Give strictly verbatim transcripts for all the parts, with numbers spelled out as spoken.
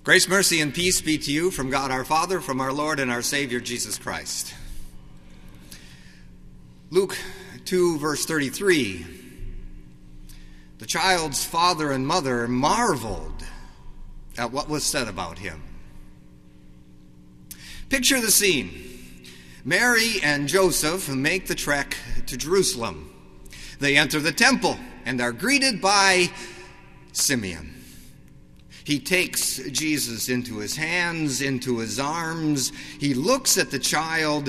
Grace, mercy, and peace be to you from God our Father, from our Lord and our Savior, Jesus Christ. Luke two, verse thirty-three. The child's father and mother marveled at what was said about him. Picture the scene. Mary and Joseph make the trek to Jerusalem. They enter the temple and are greeted by Simeon. He takes Jesus into his hands, into his arms. He looks at the child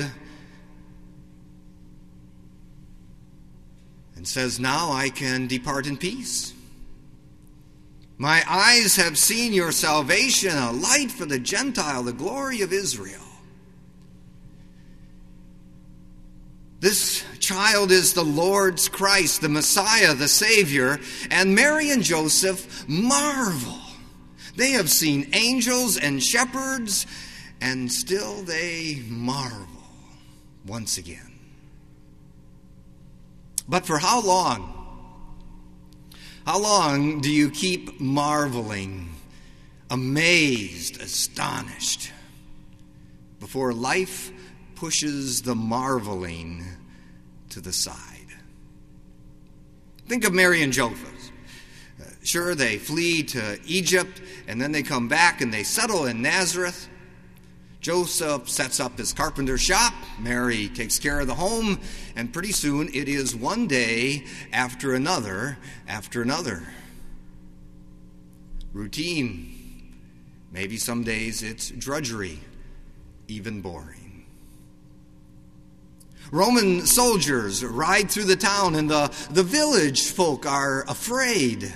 and says, "Now I can depart in peace. My eyes have seen your salvation, a light for the Gentile, the glory of Israel." This child is the Lord's Christ, the Messiah, the Savior, and Mary and Joseph marvel. They have seen angels and shepherds, and still they marvel once again. But for how long? How long do you keep marveling, amazed, astonished, before life pushes the marveling to the side? Think of Mary and Joseph. Uh, sure, they flee to Egypt, and then they come back and they settle in Nazareth. Joseph sets up his carpenter shop. Mary takes care of the home, and pretty soon it is one day after another after another. Routine. Maybe some days it's drudgery, even boring. Roman soldiers ride through the town, and the, the village folk are afraid.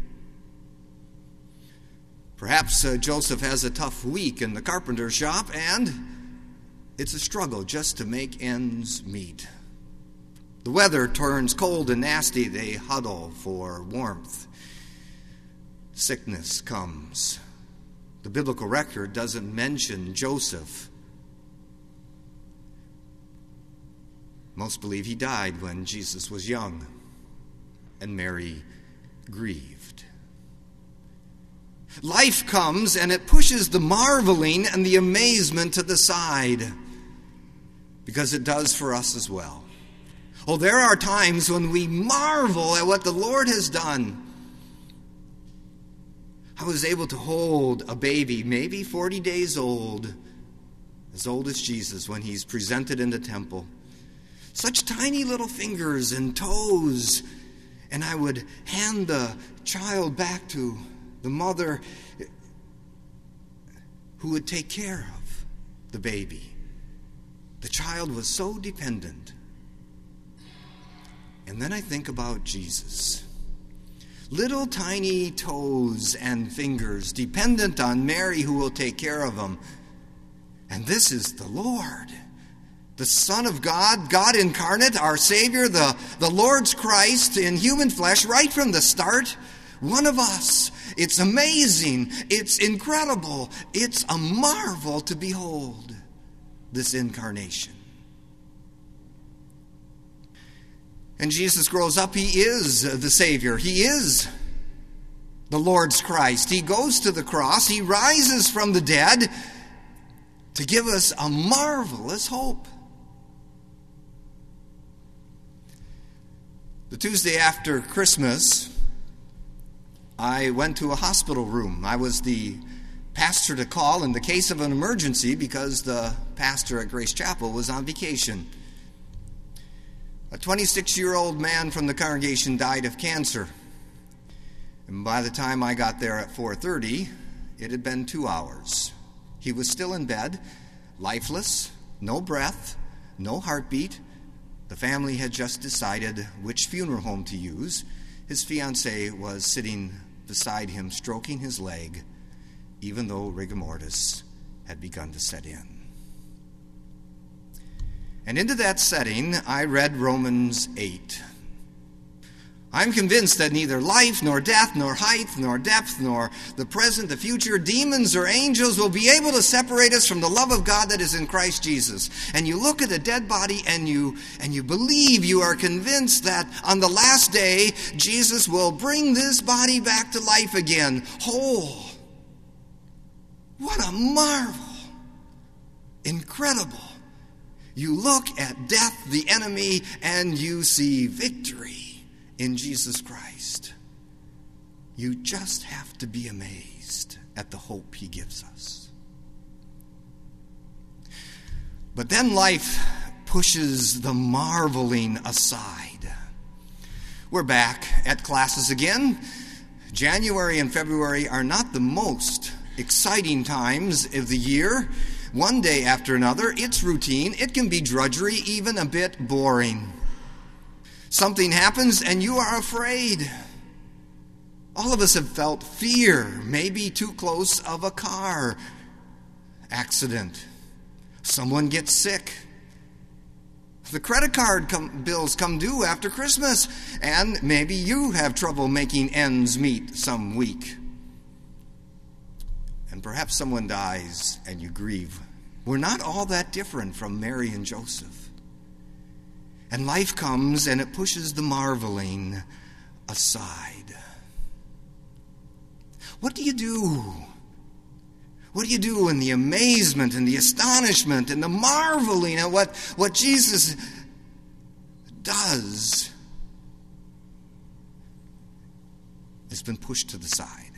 Perhaps uh, Joseph has a tough week in the carpenter shop, and it's a struggle just to make ends meet. The weather turns cold and nasty. They huddle for warmth. Sickness comes. The biblical record doesn't mention Joseph. Most believe he died when Jesus was young, and Mary grieved. Life comes, and it pushes the marveling and the amazement to the side, because it does for us as well. Oh, there are times when we marvel at what the Lord has done. I was able to hold a baby, maybe forty days old, as old as Jesus, when he's presented in the temple. Such tiny little fingers and toes, and I would hand the child back to the mother who would take care of the baby. The child was so dependent. And then I think about Jesus. Little tiny toes and fingers, dependent on Mary who will take care of him. And this is the Lord, the Son of God, God incarnate, our Savior, the, the Lord's Christ in human flesh, right from the start. One of us. It's amazing. It's incredible. It's a marvel to behold this incarnation. And Jesus grows up. He is the Savior. He is the Lord's Christ. He goes to the cross. He rises from the dead to give us a marvelous hope. The Tuesday after Christmas, I went to a hospital room. I was the pastor to call in the case of an emergency because the pastor at Grace Chapel was on vacation. A twenty-six-year-old man from the congregation died of cancer. And by the time I got there at four thirty, it had been two hours. He was still in bed, lifeless, no breath, no heartbeat. The family had just decided which funeral home to use. His fiancée was sitting beside him, stroking his leg, even though rigor mortis had begun to set in. And into that setting, I read Romans eight. I'm convinced that neither life, nor death, nor height, nor depth, nor the present, the future, demons or angels will be able to separate us from the love of God that is in Christ Jesus. And you look at a dead body and you and you believe, you are convinced that on the last day, Jesus will bring this body back to life again, whole. What a marvel! Incredible. You look at death, the enemy, and you see victory in Jesus Christ. You just have to be amazed at the hope he gives us. But then life pushes the marveling aside. We're back at classes again. January and February are not the most exciting times of the year. One day after another, it's routine. It can be drudgery, even a bit boring. Something happens and you are afraid. All of us have felt fear, maybe too close of a car accident. Someone gets sick. The credit card com- bills come due after Christmas, and maybe you have trouble making ends meet some week. And perhaps someone dies and you grieve. We're not all that different from Mary and Joseph. And life comes and it pushes the marveling aside. What do you do? What do you do in the amazement and the astonishment and the marveling at what, what Jesus does? It's been pushed to the side.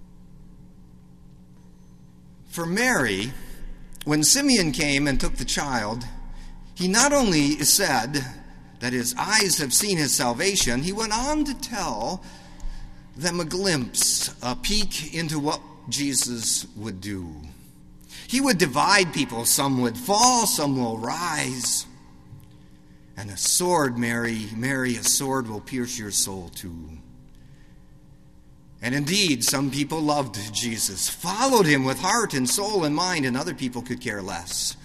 For Mary, when Simeon came and took the child, he not only said that his eyes have seen his salvation, he went on to tell them a glimpse, a peek into what Jesus would do. He would divide people. Some would fall, some will rise. And a sword, Mary, Mary, a sword will pierce your soul too. And indeed, some people loved Jesus, followed him with heart and soul and mind, and other people could care less.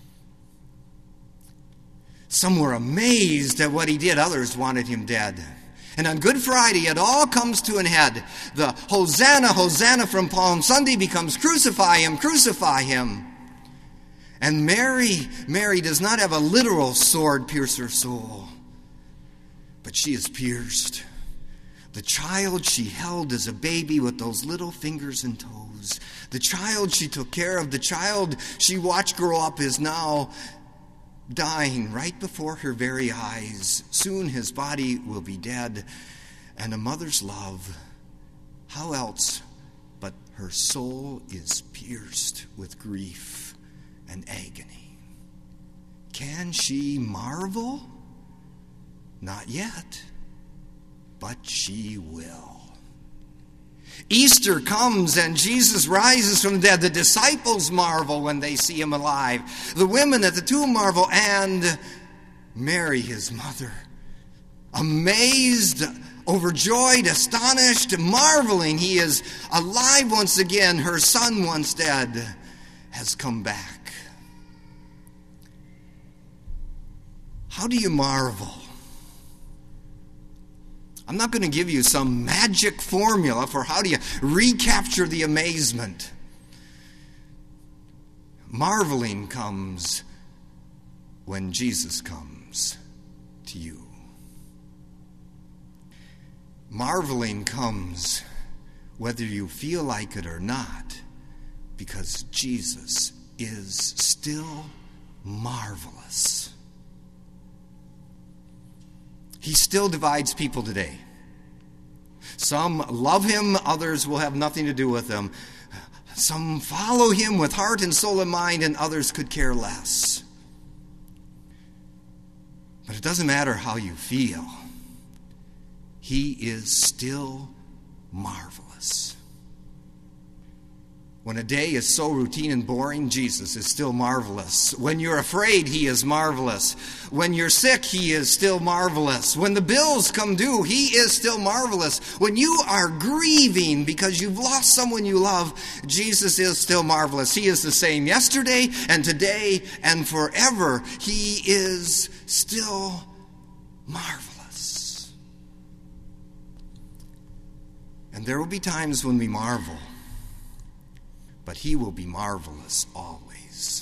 Some were amazed at what he did, others wanted him dead. And on Good Friday, it all comes to an head. The Hosanna, Hosanna from Palm Sunday becomes crucify him, crucify him. And Mary, Mary does not have a literal sword pierce her soul, but she is pierced. The child she held as a baby with those little fingers and toes, the child she took care of, the child she watched grow up is now dying right before her very eyes. Soon his body will be dead, and a mother's love, how else but her soul is pierced with grief and agony. Can she marvel? Not yet, but she will. Easter comes and Jesus rises from the dead. The disciples marvel when they see him alive. The women at the tomb marvel, and Mary, his mother, amazed, overjoyed, astonished, marveling. He is alive once again. Her son, once dead, has come back. How do you marvel? I'm not going to give you some magic formula for how do you recapture the amazement. Marveling comes when Jesus comes to you. Marveling comes whether you feel like it or not, because Jesus is still marvelous. He still divides people today. Some love him, others will have nothing to do with him. Some follow him with heart and soul and mind, and others could care less. But it doesn't matter how you feel. He is still marvelous. When a day is so routine and boring, Jesus is still marvelous. When you're afraid, he is marvelous. When you're sick, he is still marvelous. When the bills come due, he is still marvelous. When you are grieving because you've lost someone you love, Jesus is still marvelous. He is the same yesterday and today and forever. He is still marvelous. And there will be times when we marvel, but he will be marvelous always,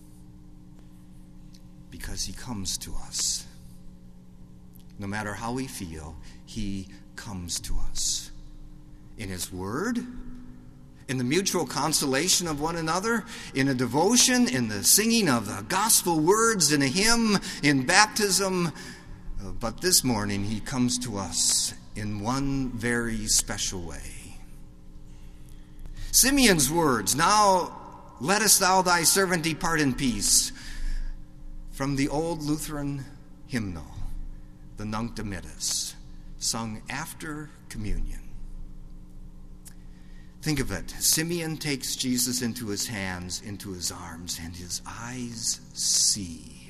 because he comes to us. No matter how we feel, he comes to us in his word in the mutual consolation of one another, in a devotion, in the singing of the gospel words, in a hymn, in baptism. But this morning he comes to us in one very special way. Simeon's words, "Now lettest thou thy servant depart in peace," from the old Lutheran hymnal, the Nunc Dimittis, sung after communion. Think of it. Simeon takes Jesus into his hands, into his arms, and his eyes see.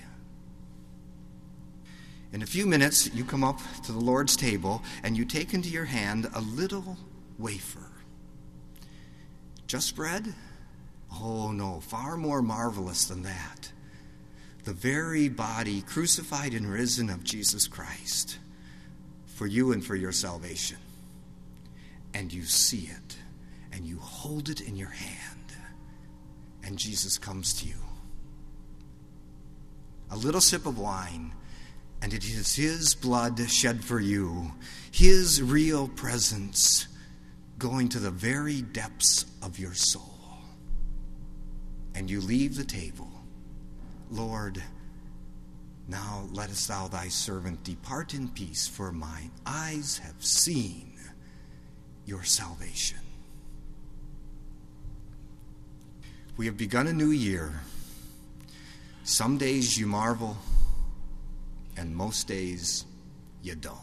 In a few minutes, you come up to the Lord's table and you take into your hand a little wafer. Just bread? Oh no, far more marvelous than that. The very body crucified and risen of Jesus Christ for you and for your salvation. And you see it, and you hold it in your hand, and Jesus comes to you. A little sip of wine, and it is his blood shed for you, his real presence going to the very depths of your soul. And you leave the table. Lord, now lettest thou thy servant depart in peace, for mine eyes have seen your salvation. We have begun a new year. Some days you marvel, and most days you don't.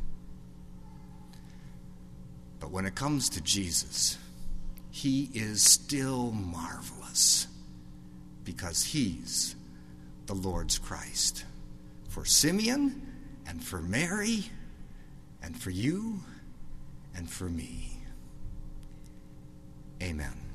But when it comes to Jesus, he is still marvelous, because he's the Lord's Christ. For Simeon, and for Mary, and for you, and for me. Amen.